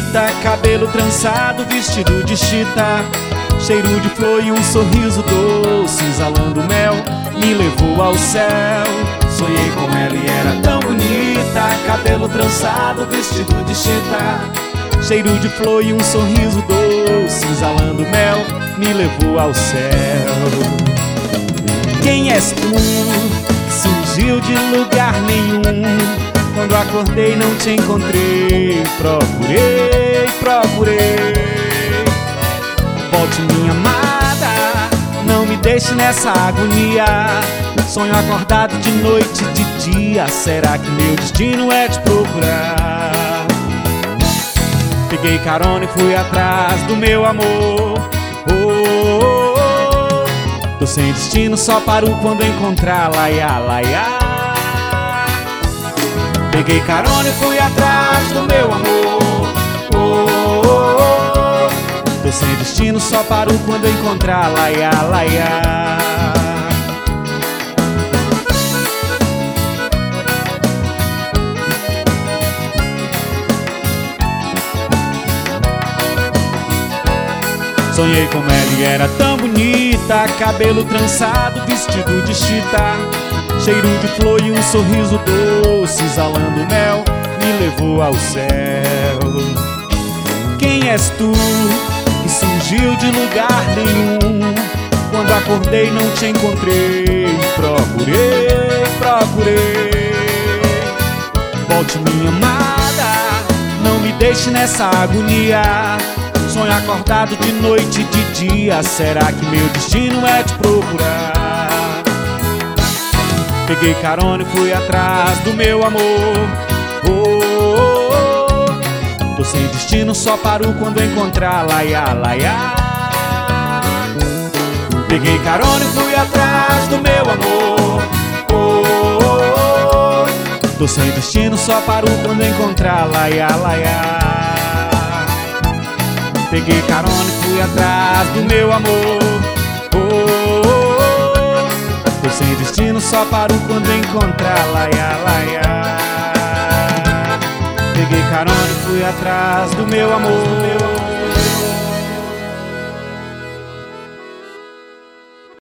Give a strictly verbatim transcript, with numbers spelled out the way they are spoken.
bonita, cabelo trançado, vestido de chita, cheiro de flor e um sorriso doce, exalando mel, me levou ao céu. Sonhei com ela e era tão bonita, cabelo trançado, vestido de chita, cheiro de flor e um sorriso doce, exalando mel, me levou ao céu. Quem és tu? Surgiu de lugar nenhum. Quando acordei não te encontrei. Procurei, procurei. Volte, minha amada, não me deixe nessa agonia. Sonho acordado de noite e de dia. Será que meu destino é te procurar? Peguei carona e fui atrás do meu amor. Oh, oh, oh. Tô sem destino, só paro quando encontrar. Laia, laia. Peguei carona e fui atrás do meu amor. Oh, oh, oh. Tô sem destino, só paro quando encontrar. Laia, laia. Sonhei com ela e era tão bonita, cabelo trançado, vestido de chita, cheiro de flor e um sorriso doce, exalando mel, me levou ao céu. Quem és tu que surgiu de lugar nenhum? Quando acordei não te encontrei. Procurei, procurei. Volte, minha amada, não me deixe nessa agonia. Sonho acordado de noite e de dia. Será que meu destino é te procurar? Peguei carona e fui atrás do meu amor. Oh, oh, oh. Tô sem destino, só paro quando encontrar. Laia, laia. Peguei carona e fui atrás do meu amor. Oh, oh, oh. Tô sem destino, só paro quando encontrar. Laia, laia. Peguei carona e fui atrás do meu amor. Oh, oh, oh. Tô sem destino, só paro quando encontrar. Laia, laia. Peguei carona e fui atrás do meu amor.